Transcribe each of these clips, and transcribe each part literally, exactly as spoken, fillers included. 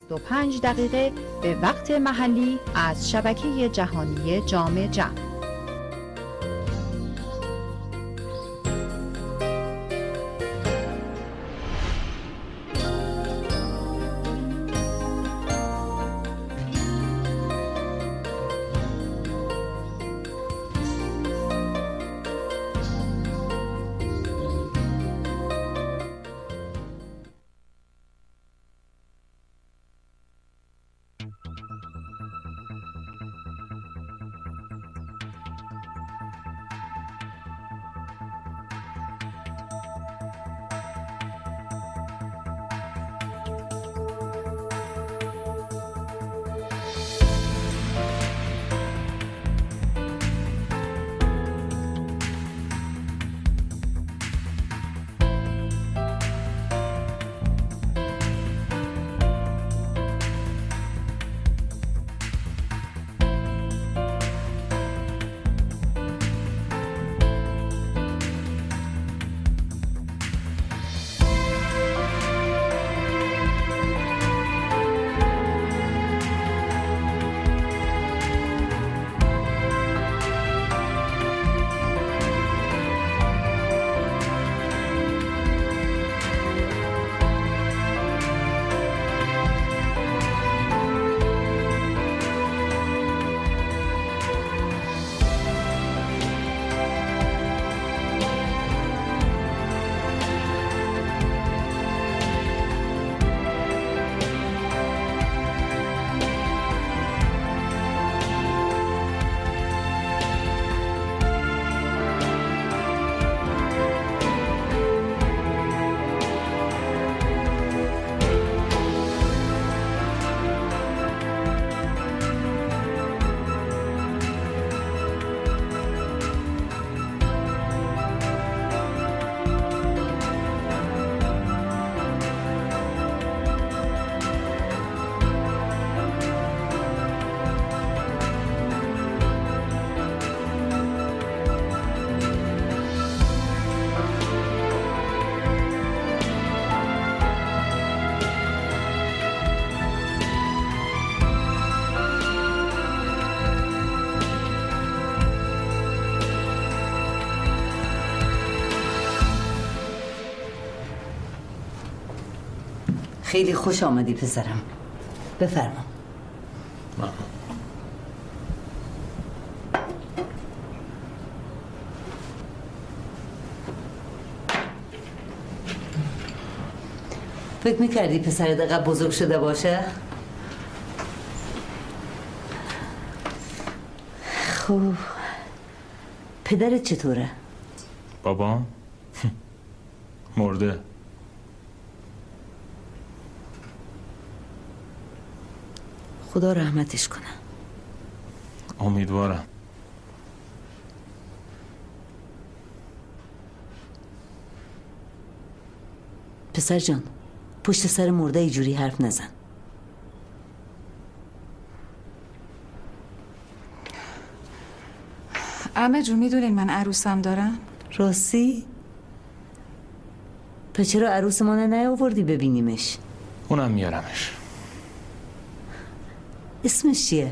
دو پنج دقیقه به وقت محلی از شبکه جهانی جام جم. خیلی خوش آمدی پسرم. بفرما. ممنون. فکر میکردی پسرت دقیقا بزرگ شده باشه؟ خب پدرت چطوره؟ بابام مرده. خدا رحمتش کنه. امیدوارم. پسر جان پشت سر مرده اینجوری حرف نزن. عمه جون میدونین من عروسم دارم؟ راستی؟ پس چرا عروس ما نیاوردی ببینیمش؟ اونم میارمش. اسمش چیه؟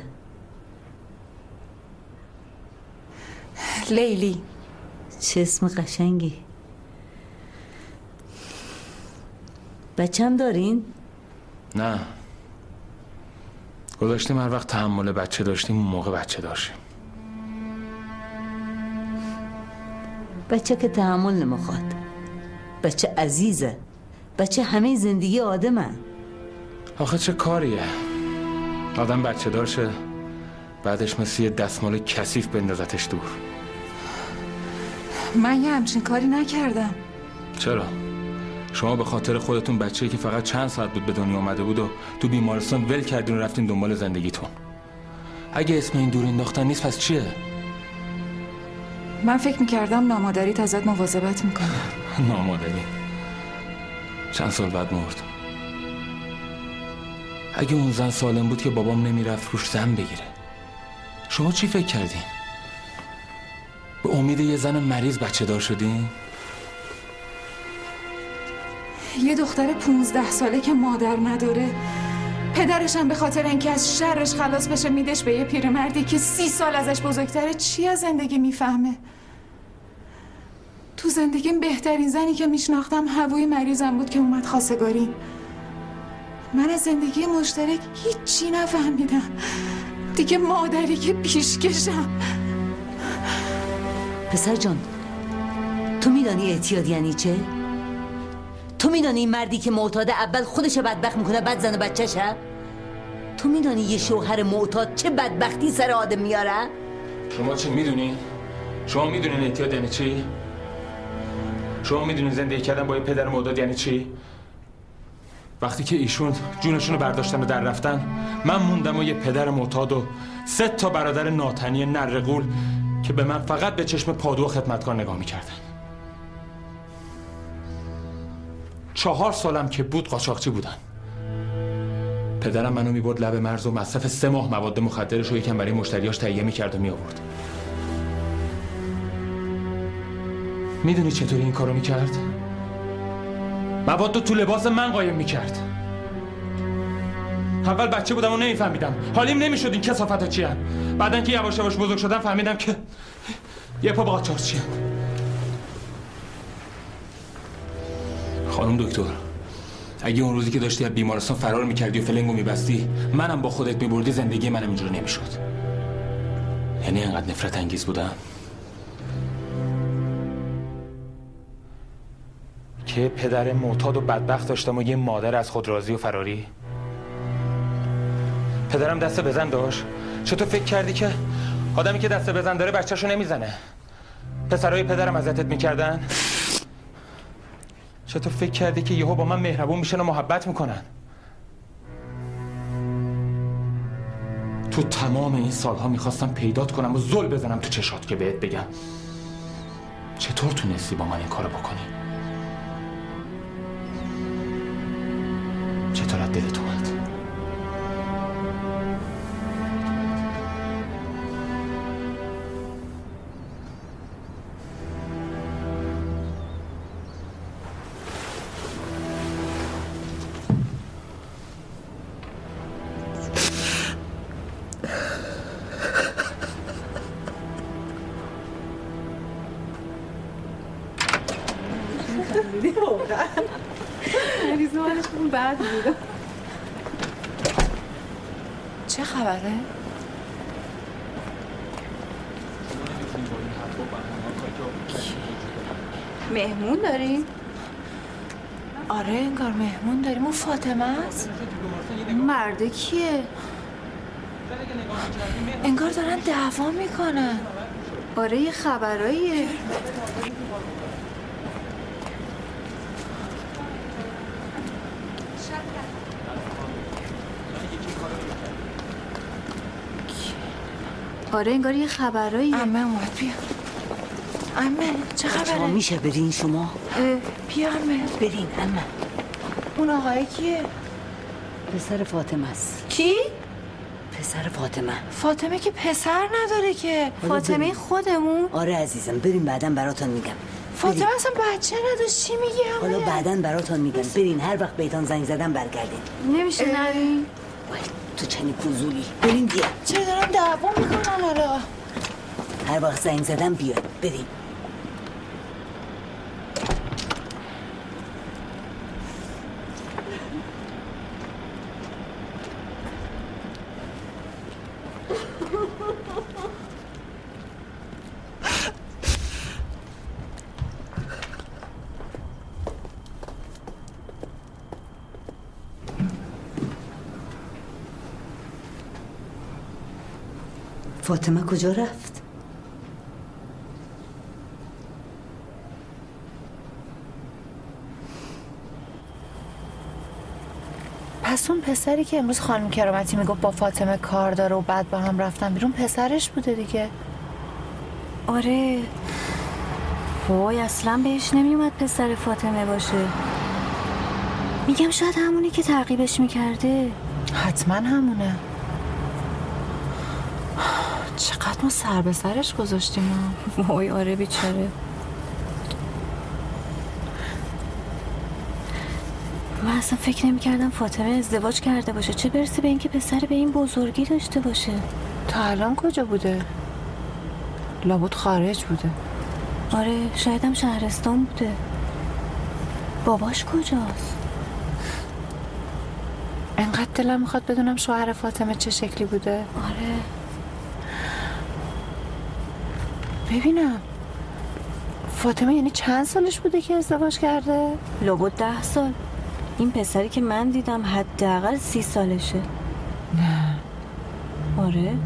لیلی. چه اسم قشنگی. بچم دارین؟ نه گذاشتیم هر وقت تحمل بچه داشتیم اون موقع بچه داشتیم. بچه که تحمل نمیخواد. بچه عزیزه. بچه همه زندگی آدمه. آخه چه کاریه آدم بچه دارشه بعدش مثل یه دستمال کثیف بندازتش دور. من یه همچین کاری نکردم. چرا؟ شما به خاطر خودتون بچه‌ای که فقط چند ساعت بود به دنیا اومده بود و تو بیمارستان ول کردین و رفتین دنبال زندگیتون. اگه اسم این دور انداختن نیست پس چیه؟ من فکر میکردم نامادریت ازت مواظبت میکنه. نامادری؟ چند سال بعد مرد. اگه اون زن سالم بود که بابام نمیرفت روش زن بگیره. شما چی فکر کردین؟ به امید یه زن مریض بچه دار شدین؟ یه دختر پونزده ساله که مادر نداره پدرشم به خاطر اینکه از شرش خلاص بشه میدش به یه پیرمردی که سی سال ازش بزرگتره. چی از زندگی میفهمه؟ تو زندگیم بهترین زنی که میشناختم هوای مریضم بود که اومد خواستگاری. من از زندگی مشترک هیچی نفهمیدم دیگه. مادری که پیشکشم. پسر جان، تو میدانی اعتیاد یعنی چه؟ تو میدانی این مردی که معتاد اول خودش بدبخت میکنه بعد زن و بچه‌شه؟ تو میدانی یه شوهر معتاد چه بدبختی سر آدم میاره؟ شما چی میدونی؟ شما میدونین اعتیاد یعنی چی؟ شما میدونین زندگی کردن با یه پدر معتاد یعنی چی؟ وقتی که ایشون جونشون رو برداشتن و در رفتن، من موندم و یه پدر معتاد و سه تا برادر ناتنی نرغول که به من فقط به چشم پادو و خدمتکار نگاه میکردن. چهار سالم که بود قاچاقچی بودم. پدرم منو میبرد لب مرز و مصرف سه ماه مواد مخدرش رو یکم برای مشتریاش تهیه میکرد و میآورد. میدونی چطوری این کارو میکرد؟ مواد رو تو لباس من قایم میکرد. اول بچه بودم و نمیفهمیدم، حالیم نمیشد این کثافتا چی هم. بعدن که یواش یواش بزرگ شدم فهمیدم که یه پا قاچاقچی هم. خانم دکتر، اگه اون روزی که داشتی از بیمارستان فرار میکردی و فلنگو میبستی منم با خودت میبردی، زندگی منم اینجوری نمیشد. یعنی انقدر نفرت انگیز بودم که پدر معتاد و بدبخت داشتم و یه مادر از خود راضی و فراری. پدرم دست بزن داشت. چطور فکر کردی که آدمی که دست بزن داره بچه‌شو نمیزنه؟ پسرای پدرم اذیتت میکردن؟ چطور فکر کردی که یهو با من مهربون میشن و محبت میکنن؟ تو تمام این سالها میخواستم پیدات کنم و زل بزنم تو چشات که بهت بگم چطور تونستی با من این کارو بکنی؟ چطور از دلت اومد؟ چه خبره؟ مهمون داریم؟ آره انگار مهمون داریم. اون فاطمه است؟ این مرده کیه؟ انگار دارن دعوا میکنن. آره یه خبراییه. آره انگار یه خبراییه. عمه اومد، بیا. عمه چه خبره؟ شما میشه برین شما؟ بیا عمه. برین عمه. اون آقای کیه؟ پسر فاطمه است. کی؟ پسر فاطمه. فاطمه که پسر نداره که. فاطمه خودمون؟ آره عزیزم، بریم بعداً براتون میگم. فاطمه اصلا بچه نداشت. چی میگی عمه؟ حالا بعداً براتون میگم. برین، هر وقت بهتون زنگ زدم برگردین. نمیشه نریم؟ وای تو چنی کوزولی. برین دیگه. چرا دارن دعوا میکنن حالا؟ هر وقت زنگ زدم بیاین. برین. فاطمه کجا رفت؟ پس اون پسری که امروز خانم کرامتی میگفت با فاطمه کار داره و بعد با هم رفتن بیرون پسرش بوده دیگه. آره وای اصلا بهش نمیومد پسر فاطمه باشه. میگم شاید همونی که تعقیبش میکرده. حتما همونه. چقدر ما سر به سرش گذاشتیم. وای آره بیچاره. من اصلا فکر نمی کردم فاطمه ازدواج کرده باشه، چه برسه به اینکه پسر به این بزرگی داشته باشه. تا الان کجا بوده؟ لابد خارج بوده. آره شاید هم شهرستان بوده. باباش کجاست؟ انقدر دلم میخواد بدونم شوهر فاطمه چه شکلی بوده. آره ببینم فاطمه یعنی چند سالش بوده که ازدواج کرده؟ لابد ده سال. این پسری که من دیدم حداقل سی سالشه. نه. آره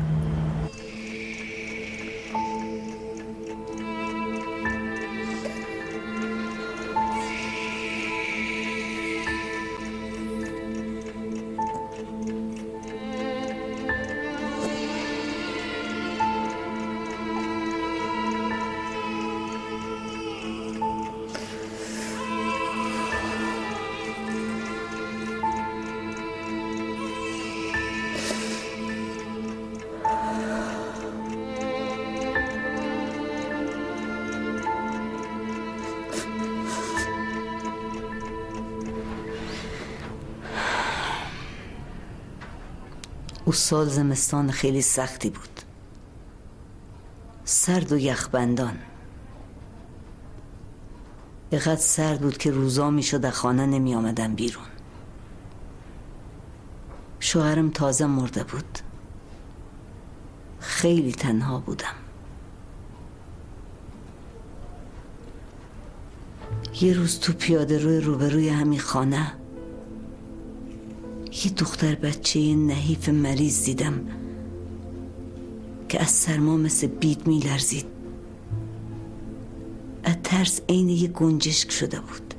او سال زمستان خیلی سختی بود، سرد و یخبندان. اینقدر سرد بود که روزا میشد از خانه نمی آمدم بیرون. شوهرم تازه مرده بود، خیلی تنها بودم. یه روز تو پیاده روی روبروی همین خانه یه دختر بچه نحیف مریض دیدم که از سرما مثل بید می لرزید. از ترس عین یه گنجشک شده بود.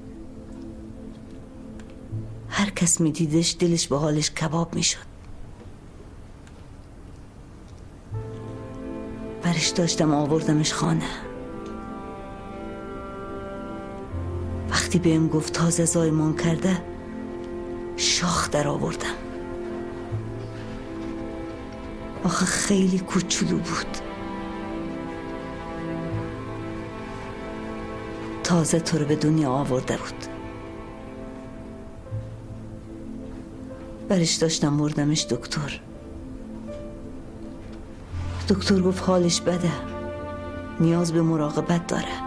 هر کس می دیدش دلش به حالش کباب می شد. برش داشتم آوردمش خانه. وقتی بهم گفت تازه زایمان کرده شاخ در آوردم. آخه خیلی کوچولو بود، تازه تو رو به دنیا آورده بود. برش داشتم بردمش دکتر. دکتر گفت حالش بده، نیاز به مراقبت داره.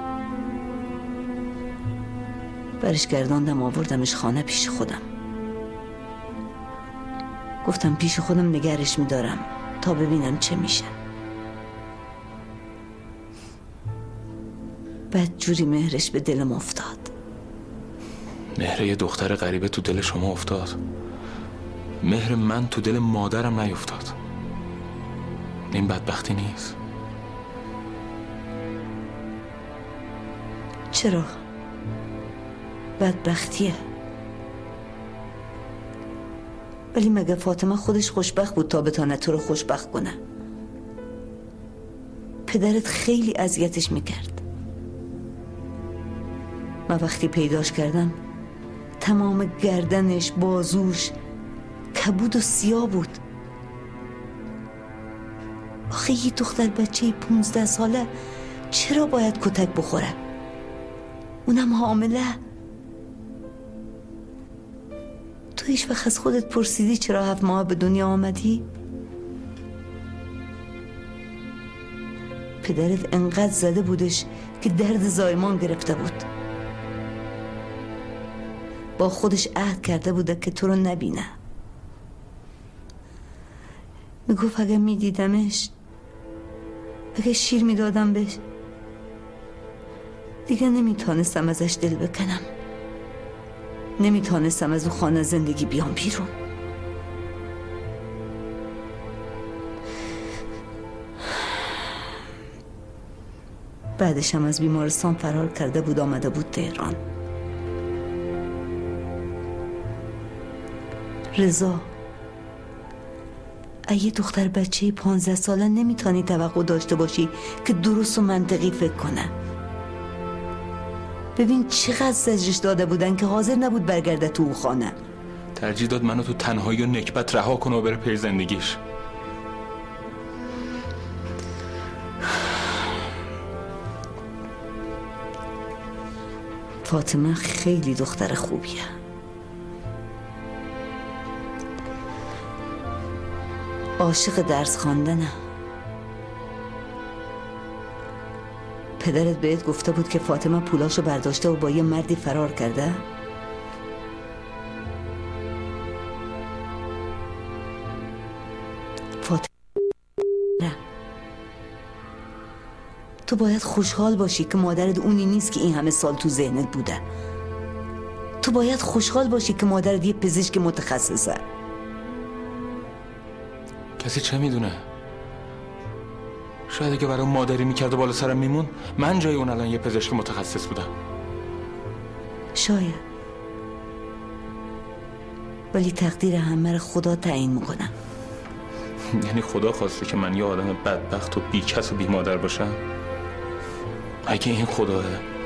برش گرداندم آوردمش خانه پیش خودم. گفتم پیش خودم نگرش میدارم تا ببینم چه میشه. بعد جوری مهرش به دلم افتاد. مهر یه دختر غریبه تو دل شما افتاد، مهر من تو دل مادرم نیفتاد. این بدبختی نیست؟ چرا؟ بدبختیه. ولی مگه فاطمه خودش خوشبخت بود تا بتانه تو رو خوشبخت کنه؟ پدرت خیلی اذیتش میکرد. من وقتی پیداش کردم تمام گردنش، بازوش کبود و سیاه بود. آخه یه دختر بچه پونزده ساله چرا باید کتک بخوره؟ اونم حامله. تو هیچ وقت از خودت پرسیدی چرا هفت ماه به دنیا آمدی؟ پدرت انقدر زده بودش که درد زایمان گرفته بود. با خودش عهد کرده بوده که تو رو نبینه. میگفت اگه میدیدمش، اگه شیر میدادم بهش، دیگه نمیتونستم ازش دل بکنم. نمیتونستم از او خانه زندگی بیام بیرون. بعدش هم از بیمارستان فرار کرده بود، آمده بود تهران. رضا، اگه دختر بچه پانزده ساله نمیتونی توقع داشته باشی که درست و منطقی فکر کنه. ببین چقدر زجرش داده بودن که حاضر نبود برگرده تو او خانه. ترجیح داد منو تو تنهایی و نکبت رها کنه و بره پی زندگیش. فاطمه خیلی دختر خوبیه. عاشق درس خواندنم. پدرت بهت گفته بود که فاطمه پولاشو برداشته و با یه مردی فرار کرده؟ فاطمه، تو باید خوشحال باشی که مادرت اونی نیست که این همه سال تو ذهنت بوده. تو باید خوشحال باشی که مادرت یه پزشک متخصصه. کسی چه میدونه؟ شاید اگه برای مادری میکرد و بالا سرم میمون، من جای اون الان یه پزشک متخصص بودم. شاید، ولی تقدیر همه رو خدا تعیین میکنه. یعنی خدا خواسته که من یه آدم بدبخت و بیکس و بی مادر باشم؟ اگه این خداه،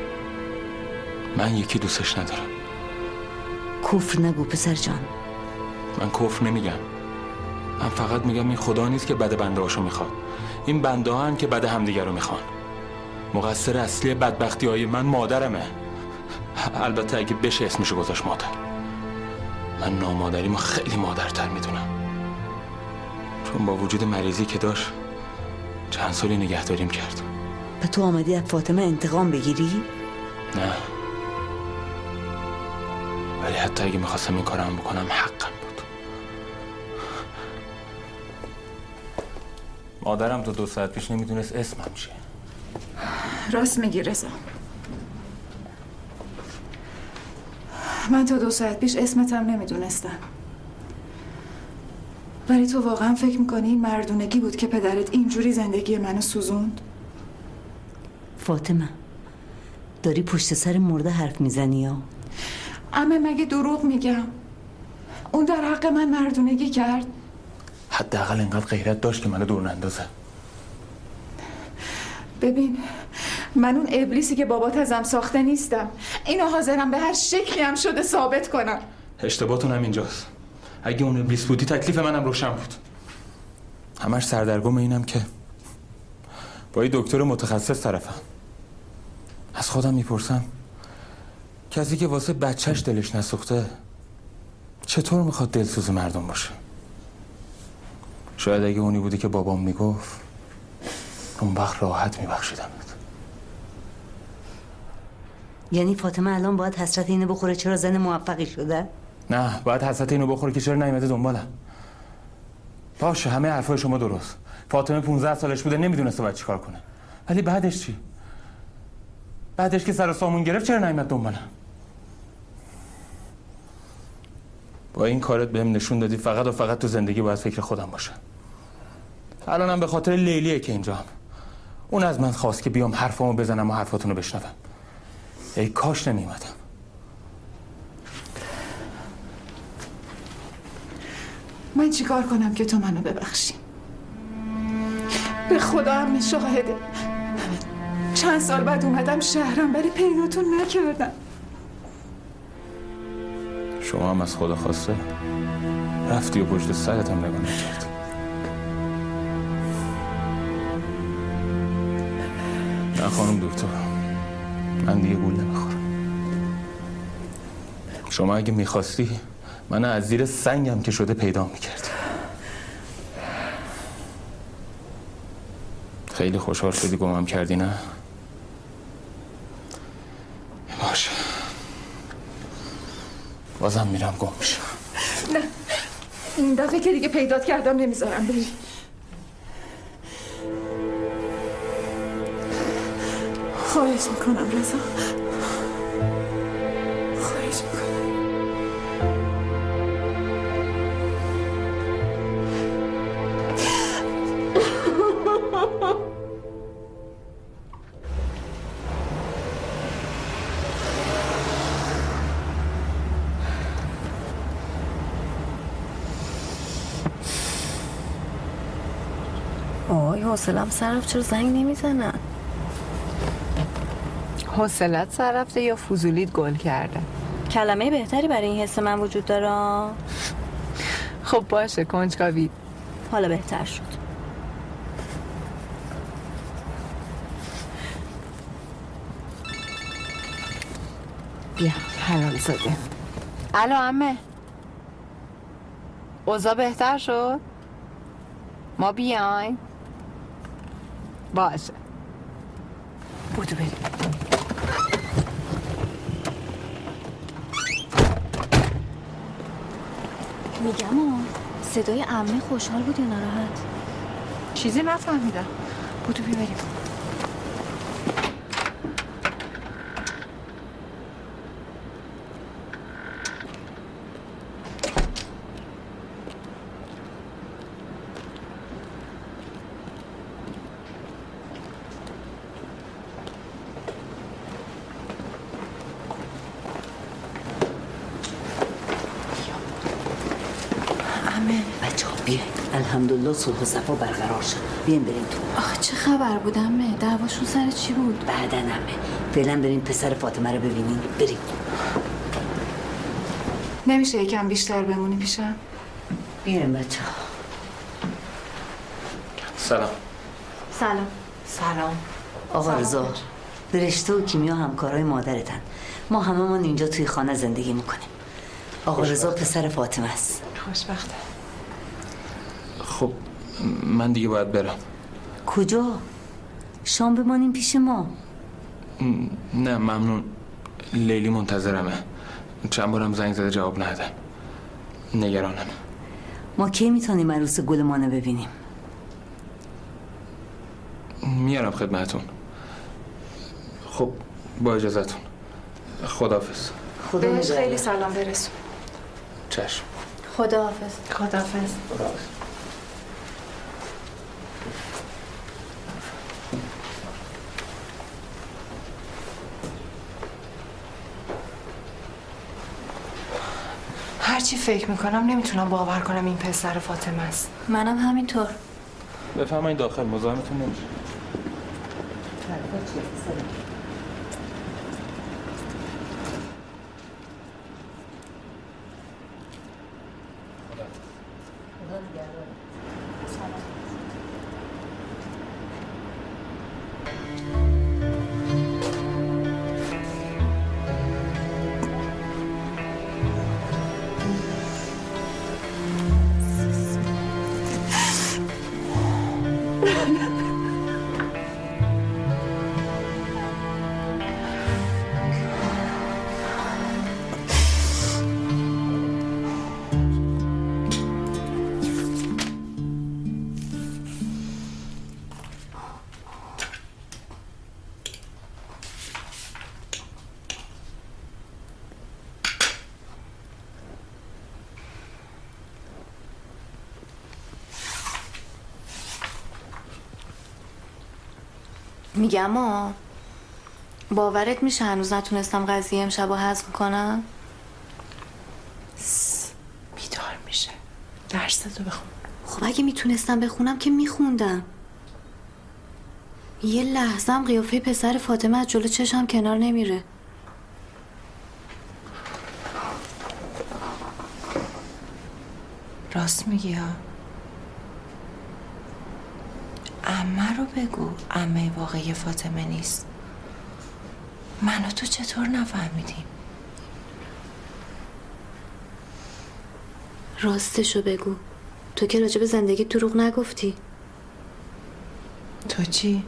من یکی دوستش ندارم. کفر نگو پسر جان. من کفر نمیگم، من فقط میگم این خدا نیست که بد بنده هاشو میخواد، این بنده ها هن که بد همدیگر رو میخوان. مقصر اصلی بدبختی های من مادرمه. البته اگه بشه اسمشو گذاشت مادر. من نامادریمو خیلی مادرتر میدونم، چون با وجود مریضی که داشت چند سالی نگهداریم کرد. به تو آمدی از فاطمه انتقام بگیری؟ نه، ولی حتی اگه میخواستم این کارم بکنم حقم بود. مادرم تا دو ساعت پیش نمیدونست اسمم چیه. راست میگی رضا. من تا دو ساعت پیش اسمتم نمیدونستم. ولی تو واقعا فکر میکنی این مردونگی بود که پدرت اینجوری زندگی منو سوزوند؟ فاطمه، داری پشت سر مرده حرف میزنی یا؟ عمه مگه دروغ میگم؟ اون در حق من مردونگی کرد؟ حداقل انقدر غیرت داشت که منو دور نندازه. ببین، من اون ابلیسی که بابات ازم ساخته نیستم. اینو حاضرم به هر شکلی هم شده ثابت کنم. اشتباهتون هم اینجاست. اگه اون ابلیس بودی تکلیف منم روشن بود. همش سردرگم اینم که با یه دکتر متخصص طرفم. از خودم میپرسم کسی که واسه بچهش دلش نسوخته چطور میخواد دلسوز مردم باشه؟ شاید اگه اونی بودی که بابام میگفت اون وقت راحت میبخشیدمت. یعنی فاطمه الان باید حسرت اینو بخوره چرا زن موفقی شده؟ نه، باید حسرت اینو بخوره که چرا نیومده دنبالم. باشه، همه حرفای شما درست. فاطمه پونزده سالش بوده نمیدونسته باید چیکار کنه. ولی بعدش چی؟ بعدش که سر و سامون گرفت چرا نیومد دنبالم؟ با این کارت بهم نشون دادی فقط و فقط تو زندگی باید فکر خودم باشه. الانم به خاطر لیلیه که اینجام. اون از من خواست که بیام حرفامو بزنم و حرفاتونو بشنوم. ای کاش نمیومدم. من چیکار کنم که تو منو ببخشی؟ به خدا هم شاهده، چند سال بعد اومدم شهرم ولی پیداتون نکردم. شما هم از خدا خواسته رفتی و پشت سرت هم نگاه نکردی. نه خانم دکتر، من دیگه گول نمیخورم. شما اگه میخواستی من از زیر سنگم که شده پیدا میکردی. خیلی خوشحال شدی گمم کردی نه؟ باشه، بازم میرم گم میشم. نه، این دفعه که دیگه پیدات کردم نمیذارم بری. خواهش میکنم رضا، خواهش میکنم. آی حوصله‌ام سر رفت، چرا زنگ نمیزنن؟ حوصلت سر رفته یا فضولیت گل کرده؟ کلمه بهتری برای این حس من وجود داره. خب باشه کنجکاوی. حالا بهتر شد. بیا حلال زاده. الو عمه، اوضاع بهتر شد؟ ما بیاین. باشه بودو بریم. میگم آه صدای عمه خوشحال بود یا ناراحت؟ چیزی نفهمیدم. بودو بریم. الحمدلله صلح و صفا برقرار شد. بیاین بریم تو. آخه چه خبر بود عمه؟ دعواشون سر چی بود؟ بعدن عمه. فعلا بریم پسر فاطمه رو ببینیم. بریم. نمیشه یکم بیشتر بمونی پیشم؟ بیاین بچه ها. سلام. سلام. سلام. آقا رضا، برشته و کیمیا همکارای مادرتن. ما همه من اینجا توی خانه زندگی میکنیم. آقا رضا پسر فاطمه است. خوشبخته. خب من دیگه باید برم. کجا؟ شام بمانیم پیش ما. نه ممنون. لیلی منتظرمه. چند بارم زنگ زده جواب ندادم. نگرانم. ما کی میتونیم عروس گلمانو ببینیم؟ میارم خدمتون. خب با اجازتون. خداحافظ. خدا بهش نگهدار. خیلی سلام برسون. چشم. خداحافظ. خداحافظ. خداحافظ. هرچی فکر میکنم نمیتونم باور کنم این پسر فاطمه است. منم همینطور. بفرمایید داخل. مزاحمتون نمیشه. میگم آه باورت میشه هنوز نتونستم قضیه امشب رو هضم کنم؟ بیدار میشه. درستو بخون. خب اگه میتونستم بخونم که میخوندم. یه لحظم قیافه پسر فاطمه از جلو چشم کنار نمیره. راست میگی ها. عمه رو بگو. عمه واقعی فاطمه نیست. من و تو چطور نفهمیدیم؟ راستشو بگو. تو که راجب زندگی دروغ نگفتی. تو چی؟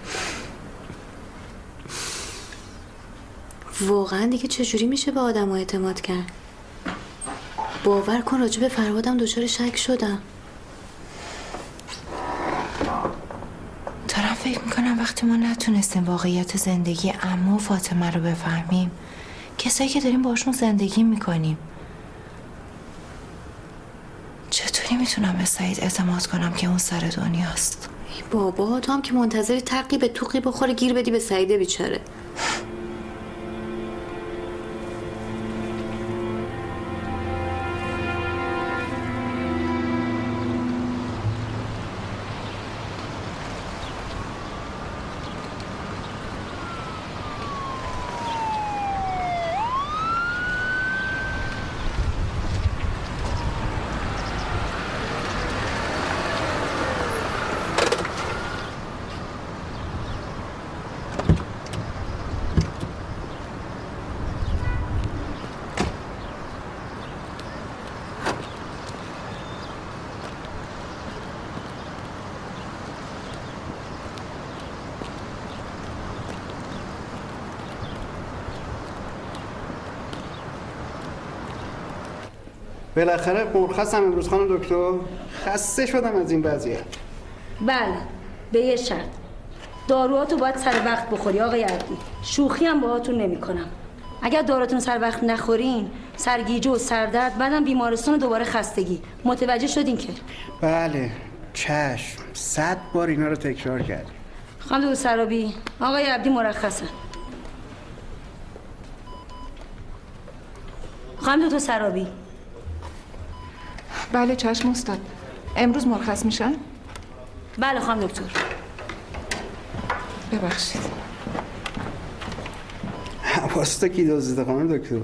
واقعا دیگه چجوری میشه به آدم ها اعتماد کرد؟ باور کن راجب فرهادم دچار شک شدم. دارم فکر میکنم وقتی ما نتونستیم واقعیت زندگی عمو و فاطمه رو بفهمیم، کسایی که داریم باشون زندگی میکنیم، چطوری میتونم به سعید اعتماد کنم که اون سر دنیاست؟ ای بابا تو هم که منتظری تقی به توقی بخوره گیر بدی به سعیده بیچاره. بالاخره مرخصم امروز خانم دکتر. خسته شدم از این وضعیت. بله به یه شرط، داروهاتو باید سر وقت بخوری آقای عبدی. شوخی هم باهاتون نمی کنم. اگر داروتون سر وقت نخورین سرگیجه و سردرد، بعدم بیمارستان و دوباره خستگی. متوجه شدین که؟ بله چشم، صد بار اینا رو تکرار کردیم. خانم دو سرابی، آقای عبدی مرخصن. خانم دو سرابی. بله چشم استاد. امروز مرخص میشن؟ بله خانم دکتر. ببخشید. واسطه کی دزدیده خانم دکتر؟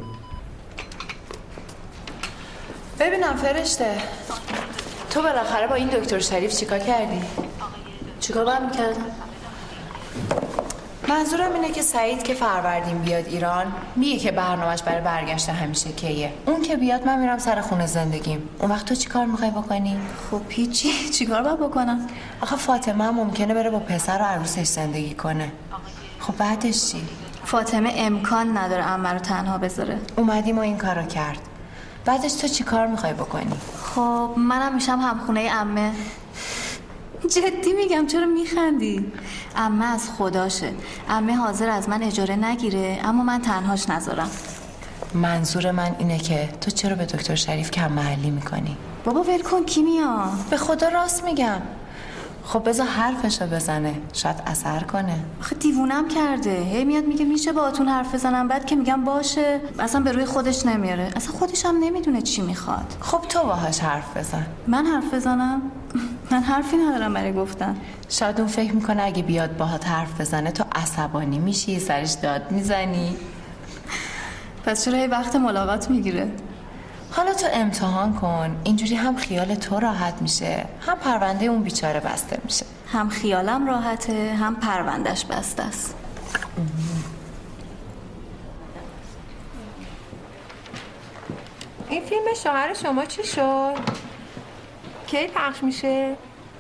ببینم فرشته، تو بالاخره با این دکتر شریف چیکار کردی؟ چیکار باید میکردم؟ منظورم اینه که سعید که فروردین بیاد ایران میگه که برنامهش برای برگشت همیشه کیه. اون که بیاد من میرم سر خونه زندگیم. اون وقت تو چیکار میخوای بکنی؟ خب هیچی. چیکار باید بکنم؟ آخه فاطمه هم ممکنه بره با پسر و عروسش زندگی کنه. خب بعدش چی؟ فاطمه امکان نداره عمه رو تنها بذاره. اومدیم و این کارو کرد. بعدش تو چیکار میخوای بکنی؟ خب منم میشم همخونه عمه. جدی میگم، چرا میخندی؟ عمه از خداشه. عمه حاضر از من اجاره نگیره اما من تنهاش نذارم. منظور من اینه که تو چرا به دکتر شریف کم محلی میکنی؟ بابا ول کن، کی میاد؟ به خدا راست میگم. خب بذار حرفشو بزنه، شاید اثر کنه. آخه دیوونم کرده، هی میاد میگه میشه باهاتون حرف بزنم، بعد که میگم باشه اصلا به روی خودش نمیاره. اصلا خودش هم نمیدونه چی میخواد. خب تو باهاش حرف بزن. من حرف بزنم؟ من حرفی ندارم برای گفتن. شاید اون فکر میکنه اگه بیاد باهات حرف بزنه تو عصبانی میشی، سرش داد میزنی. پس چرا هی وقت ملاقات میگیره؟ حالا تو امتحان کن، اینجوری هم خیال تو راحت میشه هم پرونده اون بیچاره بسته میشه. هم خیالم راحته هم پروندهش بسته است. این فیلم شوهر شما چی شد؟ کی پخش میشه؟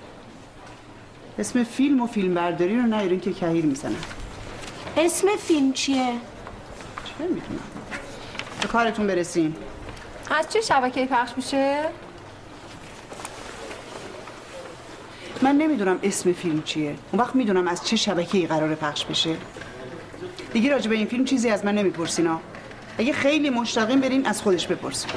اسم فیلم و فیلم برداری رو نیارین که کهیر میزنن. اسم فیلم چیه؟ چه میدونم. به کارتون برسیم. از چه شبکه‌ای پخش میشه؟ من نمیدونم اسم فیلم چیه. اون وقت میدونم از چه شبکه‌ای قراره پخش بشه. دیگه راجع به این فیلم چیزی از من نمیپرسینا. اگه خیلی مشتاقین برین از خودش بپرسین.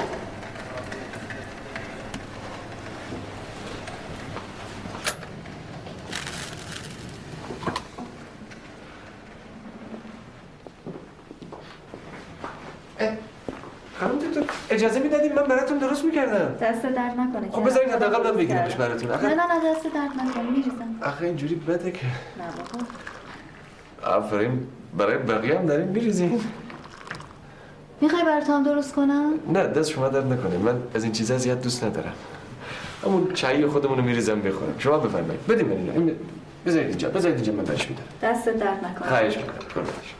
خانم دکتر اجازه میدادیم من براتون درست میکردم. دست درد نکنه. خب بذارید حداقل من بگیرمش براتون. نه نه نه دست درد نکنه، میریزم. آخه اینجوری بده که. نه بابا. آفرین، برای بقیه هم داریم میریزیم. میخوای براتون درست کنم؟ نه دست شما درد نکنه، من از این چیزا زیاد دوست ندارم. همون چای خودمون رو میریزم بخورم. شما بفرمایید. بدید من اینو. بذارید اینجا، بذارید اینجا من برش میدارم. دست درد نکنه. خواهش میکنم. قربونش.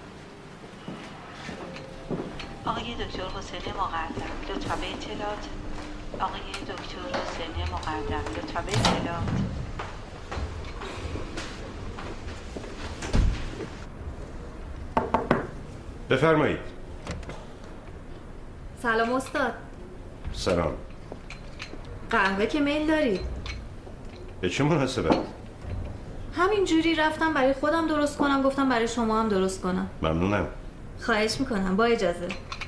آقای دکتر حسین مقدم لطفا به اطلاعات. آقای دکتر حسین مقدم لطفا به اطلاعات. بفرمایید. سلام استاد. سلام. قهوه که میل دارید؟ به چه مناسبت؟ همینجوری رفتم برای خودم درست کنم، گفتم برای شما هم درست کنم. ممنونم. خواهش میکنم، با اجازه.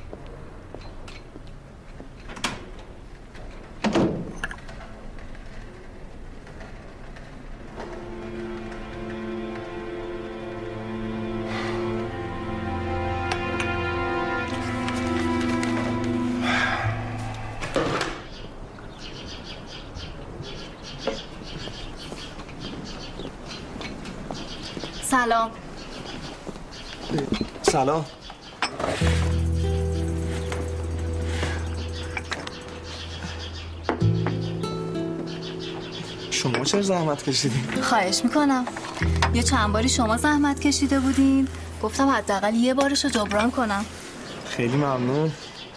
سلام. سلام. شما چرا زحمت کشیدین؟ خواهش میکنم. یه چند باری شما زحمت کشیده بودین، گفتم حداقل یه بارشو جبران کنم. خیلی ممنون.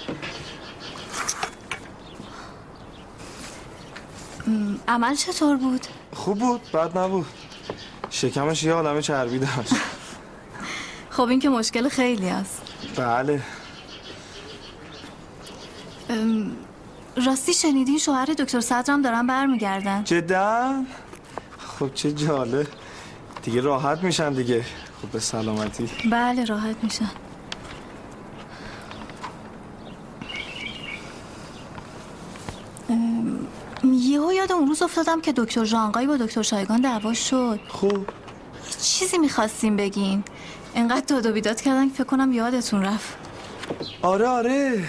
عمل چطور بود؟ خوب بود، بد نبود. شکمش یه عالمه چربی داشت. خب این که مشکل خیلی است. بله. راستی شنیدین شوهر دکتر صدرم دارن برمیگردن؟ جدا؟ خب چه جالب. دیگه راحت میشن دیگه. خب به سلامتی. بله راحت میشن. یهو یاد اون روز افتادم که دکتر ژانقایی با دکتر شایگان دعوا شد. خب چیزی میخواستیم بگین، انقدر داد و بیداد کردن که فکر کنم یادتون رفت. آره آره،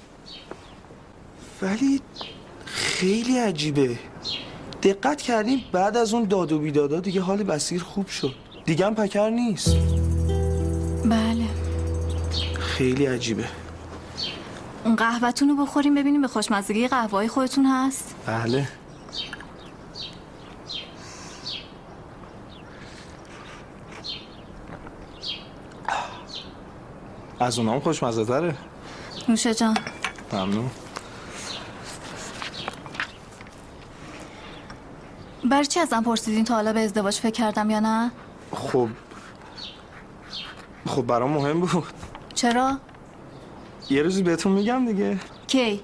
ولی خیلی عجیبه. دقت کردیم بعد از اون داد و بیدادا دیگه حال بصیر خوب شد، دیگه هم پکر نیست. بله خیلی عجیبه. اون قهوه‌تون رو بخوریم ببینیم به خوشمزگی قهوه‌ای خودتون هست. بله. از اونام خوشمزه تره. نوشه جان. ممنون. برای چی ازم پرسیدین تا حالا به ازدواج فکر کردم یا نه؟ خب خب برام مهم بود. چرا؟ یه روزی بهتون میگم دیگه. کی؟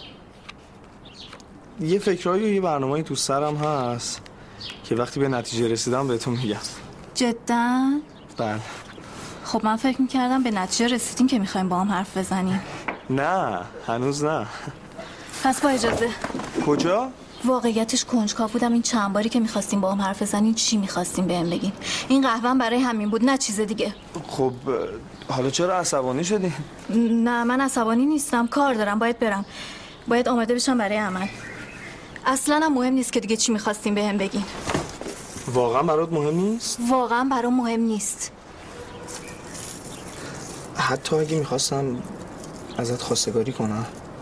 یه فکرایی و یه برنامه‌ای تو سرم هست که وقتی به نتیجه رسیدم بهتون میگم. جدا؟ بله. خب من فکر میکردم به نتیجه رسیدین که میخوایم با هم حرف بزنیم. نه هنوز نه. پس با اجازه. کجا؟ واقعیتش کنجکاو بودم این چند باری که میخواستیم با هم حرف بزنین چی میخواستیم بهم بگین. این قهوه‌ام برای همین بود نه چیز دیگه. خب حالا چرا عصبانی شدی؟ نه من عصبانی نیستم، کار دارم باید برم. باید آماده بشم برای عمل. اصلا هم مهم نیست که دیگه چی میخواستیم بهم بگین. واقعا برات مهم نیست؟ واقعا برام مهم نیست. حتی اگه میخواستم ازت خواستگاری کنم.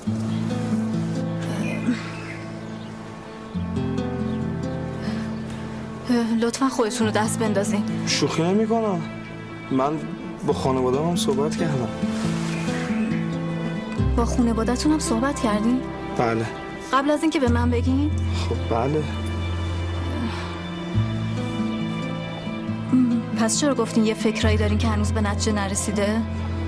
لطفا خودتون رو دست بندازین. شوخی نمی کنم. من با خانواده هم صحبت کردم. با خانواده‌تون هم صحبت کردین؟ بله. قبل از اینکه به من بگین؟ خب بله. پس چرا گفتین یه فکرایی دارین که هنوز به نتیجه نرسیده؟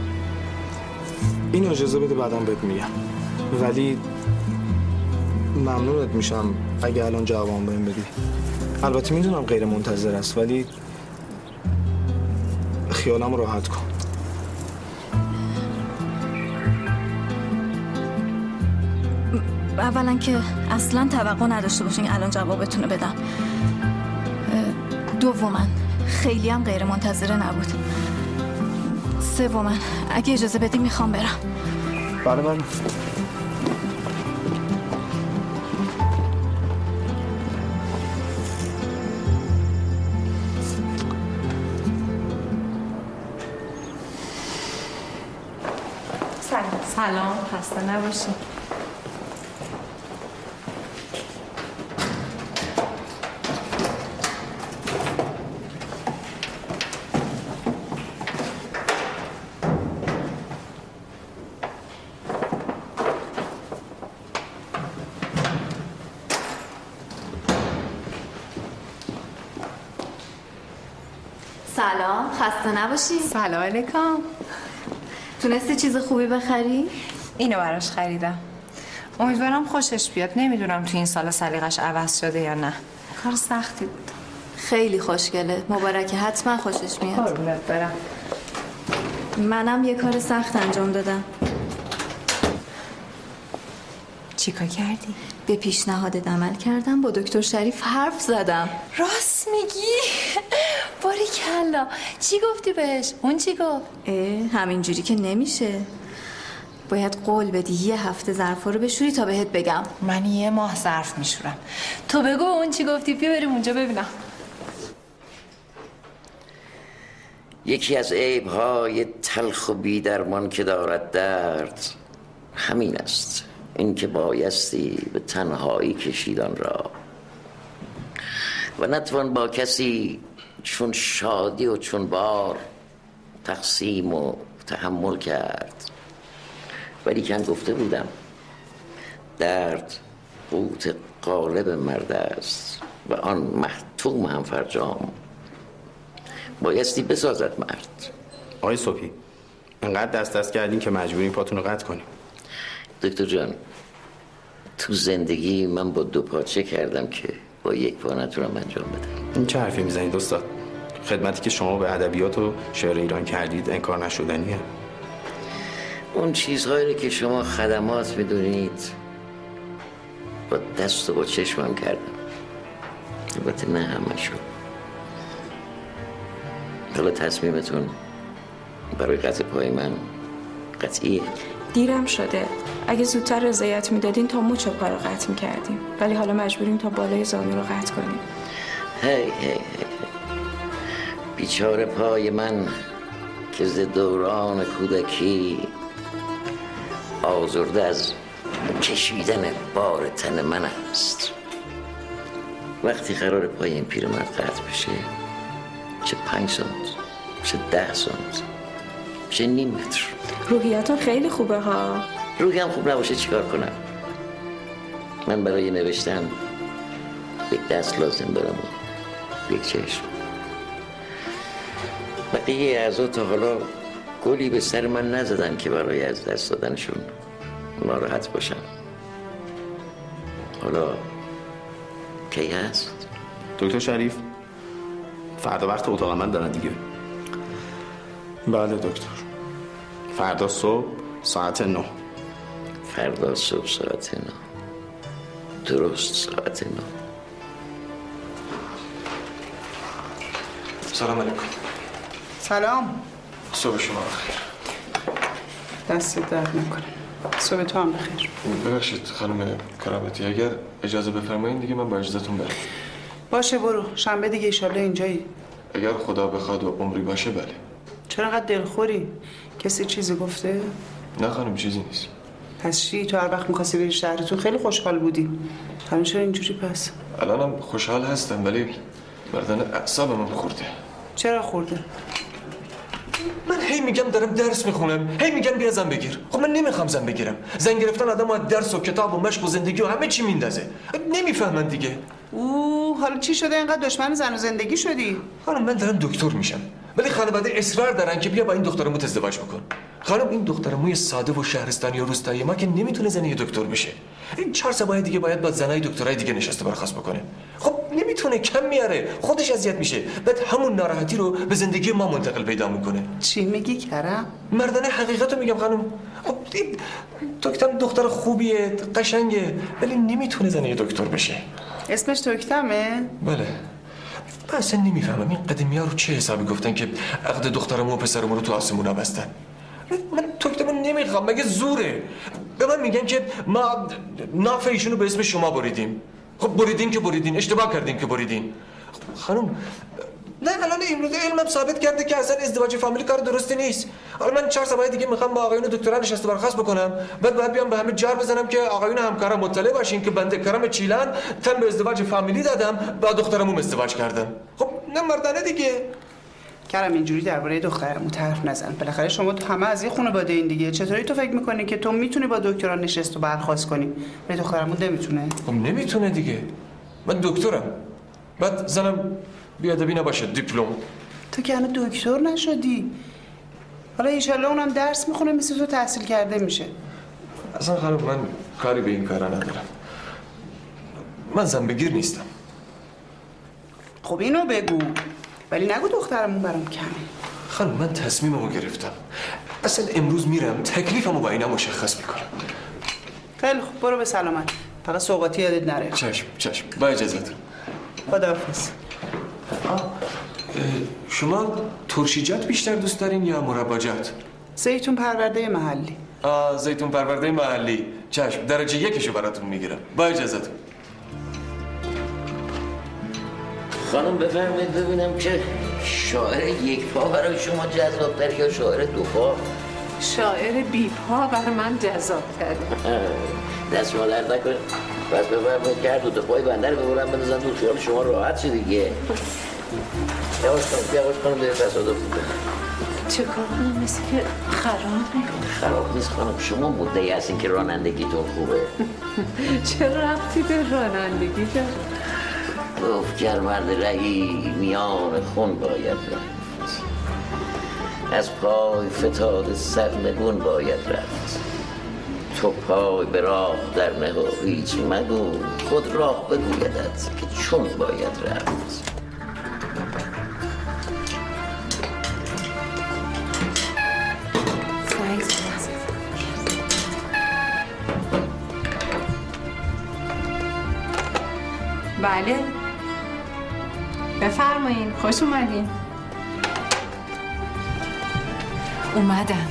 این اجازه بده بعدم بهت میگم. ولی ممنونت میشم اگه الان جوابم بهم بدی. البته میدونم غیر منتظر است ولی خیالم راحت کن. اولا که اصلا توقع نداشته باشین الان جوابتون رو بدم. دوما خیلی هم غیر منتظره نبود. سوما اگه اجازه بدی میخوام برم. بله بله. سلام. سلام خسته نباشی. سلام خسته نباشی. سلام علیکم. تونستی چیز خوبی بخری؟ اینو براش خریدم. امیدوارم خوشش بیاد. نمیدونم تو این سال سلیقش عوض شده یا نه. کار سختی بود. خیلی خوشگله. مبارکه حتما خوشش میاد. قربونت برم. منم یه کار سخت انجام دادم. چیکار کردی؟ به پیشنهادت عمل کردم، با دکتر شریف حرف زدم. راست میگی؟ باریکلا. چی گفتی بهش؟ اون چی گفت؟ اه همینجوری که نمیشه. باید قول بدی یه هفته ظرفا رو بشوری تا بهت بگم. من یه ماه ظرف میشورم. تو بگو اون چی گفتی، بیا بریم اونجا ببینم. یکی از عیب‌های تلخ و بی‌درمان که دارد درد همین است، این که بایستی به تنهایی کشیدن را و نتوان با کسی چون شادی و چون بار تقسیم و تحمل کرد. ولی کن گفته بودم درد قوت غالب مرد است و آن محتوم هم فرجام بایستی بسازد مرد. آقای صبحی انقدر دست دست کردین که مجبوریم پاتون رو قطع کنیم. دکتر جان تو زندگی من با دو پاچه کردم که با یک پا نتونم انجام بدم. این چه حرفی میزنید استاد؟ خدمتی که شما به ادبیات و شعر ایران کردید انکار نشدنیه. اون چیزهایی که شما خدمات میدونید با دست و با چشمم کردم، البته نه همشو. حالا تصمیمتون برای قطع پای من قطعیه. دیرم شده. اگه زودتر رضایت میدادین تا مچ پا رو قطع میکردیم، ولی حالا مجبوریم تا بالای زانو رو قطع کنیم. هی هی هی بیچاره پای من که ز دوران کودکی آزرده از کشیدن بار تن من است. وقتی قرار پای این پیرمرد قطع بشه، چه پنج سانت، چه ده سانت، چه نیم متر. روحیتون خیلی خوبه ها. روحیم خوب نباشه چیکار کنم؟ من برای نوشتن یک دست لازم دارم و یک چشم. بقیه اعضا تا حالا گلی به سر من نزدن که برای از دست دادنشون ناراحت باشم. حالا کی هست؟ دکتر شریف فردا وقت اتاق من دارن دیگه. بله دکتر. فردا صبح ساعت نه. فردا صبح ساعت نه. درست ساعت نه. سلام علیکم. سلام. صبح شما بخیر. دست درد نکنه. صبح تو هم بخیر. ببخشید خانم کرامتی، اگر اجازه بفرمایید دیگه من با اجازهتون برم. باشه برو. شنبه دیگه ایشالله اینجایی. اگر خدا بخواد و عمری باشه بله. چرا انقدر دلخوری؟ کسی چیزی گفته؟ نه خانم چیزی نیست. پس چی؟ تو هر وقت می‌خواستی بری شهرتون خیلی خوشحال بودی. الان چرا اینجوری پس؟ الانم خوشحال هستم ولی مردانه اعصابم خورده. چرا خورده؟ من هی میگم دارم درس میخونم، هی میگم بیا زن بگیر. خب من نمیخوام زن بگیرم. زن گرفتن آدمو از درس و کتاب و مشق و زندگی و همه چی میندازه. نمیفهمن دیگه. اوه حالا چی شده اینقدر دشمن زن و زندگی شدی؟ خانم من دارم دکتر میشم ولی خانواده اصرار دارن که بیا با این دخترمو ازدواج بکن. خانم این دخترموی ساده و شهرستانی و روستایی ما که نمیتونه زنی دکتر بشه. این چهار سه دیگه باید با زنای دکترای دیگه نشسته برخواست بکنه. خب نمیتونه، کم میاره، خودش اذیت میشه، بعد همون ناراحتی رو به زندگی ما منتقل پیدا میکنه. چی میگی کرم؟ مردانه حقیقتو میگم خانم. خب این دکتر دختر خوبیه، قشنگه، ولی نمیتونه زنی دکتر بشه. اسمش دکتمه؟ بله. من اصلا نمیفهمم این قدیمی ها رو چه حسابی گفتن که عقد دخترمو و پسرمو رو تو آسمون ها بستن. من دکترمو نمیخوام، مگه زوره؟ به من میگن که ما ناف ایشونو به اسم شما بریدیم. خب بریدین که بریدین، اشتباه کردین که بریدین. خانم نه الان امروز علمم ثابت کرده که اصلا ازدواج فامیلی کار درستی نیست. حالا من چهار سال دیگه میخوام با آقایون دکترا نشسته برخاست بکنم، بعد باید بیام به همه جار بزنم که آقایون همکارم مطلع باشین که بنده کرم چیلان تن به ازدواج فامیلی دادم، با دخترمون ازدواج کردم. خب نه مردانه دیگه. کرم اینجوری درباره دخترمون حرف نزن. بالاخره شما تو همه از یه خانواده این دیگه. چطوری تو فکر میکنی که تو میتونی با دکترا نشست و برخاست کنی؟ به دخترمون نمیتونه. خب نمیتونه دیگه. من دکترم. بعد زنم بیادبی نباشه دیپلم. تو که هنوز دکتر نشدی. حالا انشالله اونم درس میخونه مثل تو تحصیل کرده میشه. اصلا خانم من کاری به این کارا ندارم. من زن بگیر نیستم. خب اینو بگو. ولی نگو دخترمون برام کمه. خانم من تصمیممو گرفتم. اصلا امروز میرم تکلیفمو با اینا مشخص میکنم. خیلی خوب برو به سلامت. فقط سوغاتی یادت نره. چشم چشم با اجازهتون. خداحافظ. شما ترشیجات بیشتر دوست دارین یا مرباجات؟ زیتون پرورده محلی. آه زیتون پرورده محلی. چشم درجه یکشو براتون میگیرم. با اجازهتون. خانم بفرمایید ببینم که شاعر یک پا برای شما جذاب‌تر یا شاعر دو پا؟ شاعر بی پا برای من جذاب‌تر. دست شما درد نکنه. بس بفرمایید که هر دو تا پای بنده رو ببرم بندازن دو خیال شما راحت شد دیگه. یواش کنم یواش کنم به تصادف بکنم. چه کار کنم مثل که خرابه؟ خراب نیست خانم، شما مدعی هستین که رانندگیتون خوبه. چه ربطی به رانندگی داره؟ گفت گر مرد رهی میان خون باید رفت، از پای فتاده سرنگون باید رفت. تو پای به راه در نه و هیچ مگو، خود راه بگویدت که چون باید رفت. بله بفرمایین، خوش اومدین. اومدن.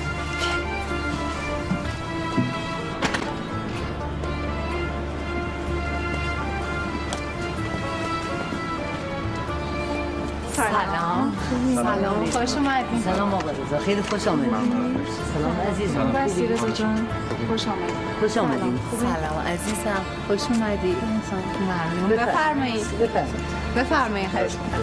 سلام. سلام، خوش اومدین. سلام آقا رضا، خیلی خوش آمدید. سلام عزیزم. خوبی رضا جان؟ خوش آمدید. خوش آمدید. سلام عزیزم، خوش اومدید. ممنون. بفرمایید. بفرمایید. خواهش می‌کنم.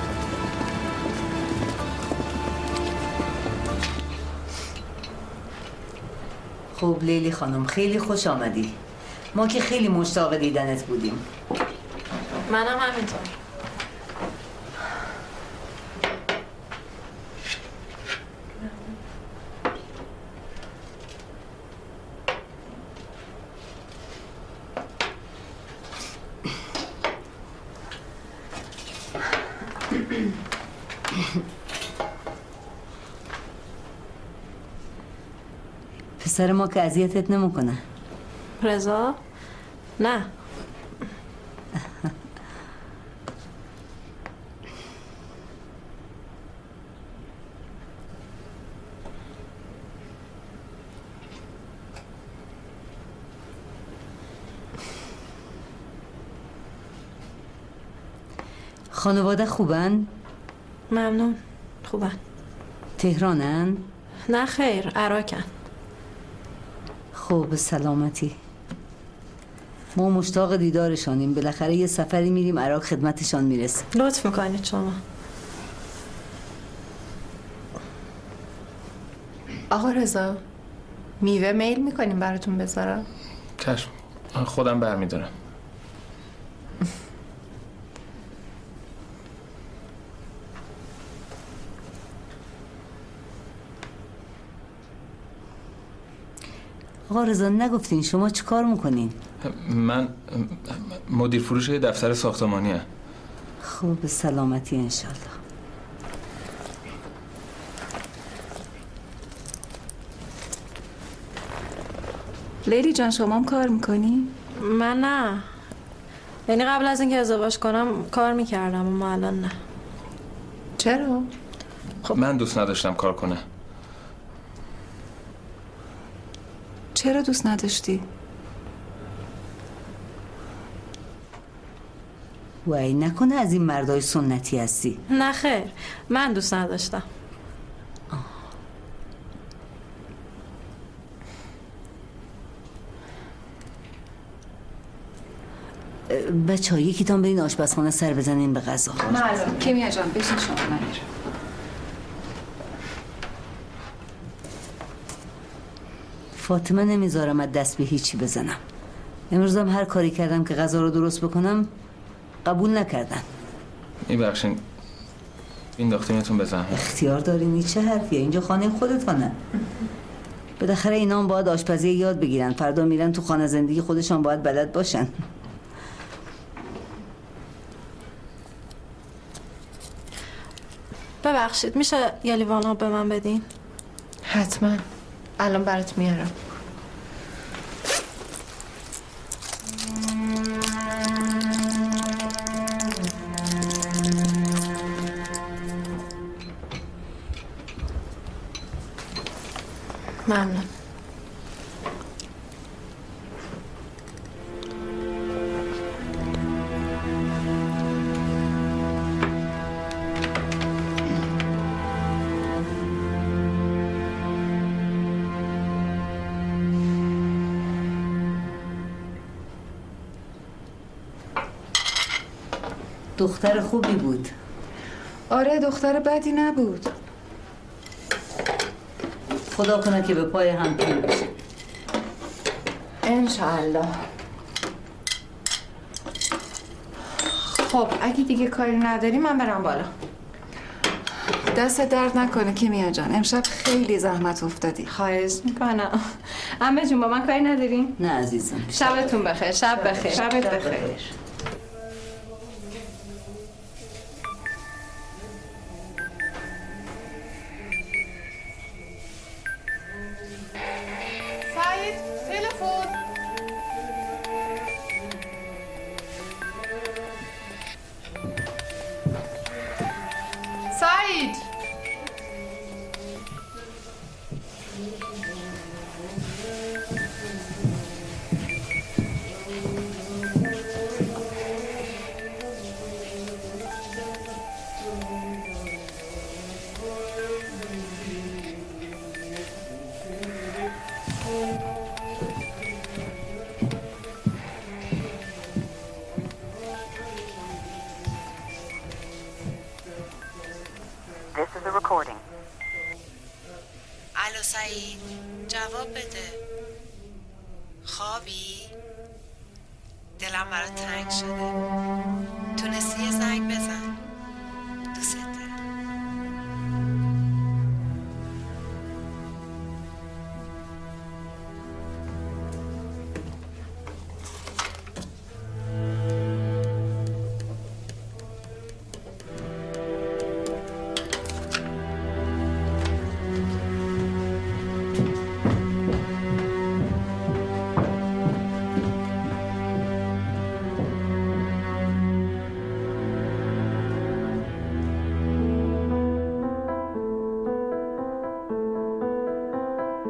خب لیلی خانم، خیلی خوش آمدی. ما که خیلی مشتاق دیدنت بودیم. منم همینطور. پسر ما که اذیتت نمیکنه. رضا؟ نه. خانواده خوبن؟ ممنون، خوبن. تهرانن؟ نه خیر، عراقن. خب سلامتی. ما مشتاق دیدارشانیم، بالاخره یه سفری میریم عراق خدمتشان میرسیم. لطف میکنید شما. آقا رضا، میوه میل میکنیم براتون بذارم؟ چشم، خودم برمیدارم. آقا رضا نگفتین شما چی کار میکنین؟ من مدیر فروش دفتر ساختمانی هم. خب به سلامتی انشالله. لیلی جان شما هم کار میکنی؟ من نه. یعنی قبل از اینکه ازدواج کنم کار میکردم اما الان نه. چرا؟ خب من دوست نداشتم کار کنه. چرا دوست نداشتی؟ وای نکنه از این مردای سنتی هستی. نه خیر، من دوست نداشتم. بچه ها یکیتان برین آشپزخانه سر بزنین به غذا. معلوم. کیمیا جان بشین شما. من میرم. فاطمه نمیذارم از دست به هیچی بزنم. امروزم هر کاری کردم که غذا رو درست بکنم قبول نکردن. میبخشین این داختیمتون بزنم. اختیار دارین. این چه حرفیه؟ اینجا خانه خودتانه. بالاخره اینا هم باید آشپزی یاد بگیرن. فردا میرن تو خانه زندگی خودشان باید بلد باشن. ببخشید میشه یه لیوان آب به من بدین؟ حتما. الان برات میارم. ممنون. دختر خوبی بود. آره دختر بدی نبود. خدا کنه که به پای هم پیر بشه. انشالله. خب اگه دیگه کاری نداری من برم بالا. دست درد نکنه کیمیا جان، امشب خیلی زحمت افتادی. خواهش میکنم. عمه جون با من کاری ندارین؟ نه عزیزم. شبتون بخیر. شب بخیر. شبت بخیر. سعید تلفن. سعید This is a recording. الو سعید جواب بده. خوابی؟ دلم برات تنگ شده. تونستی یه زنگ بزن.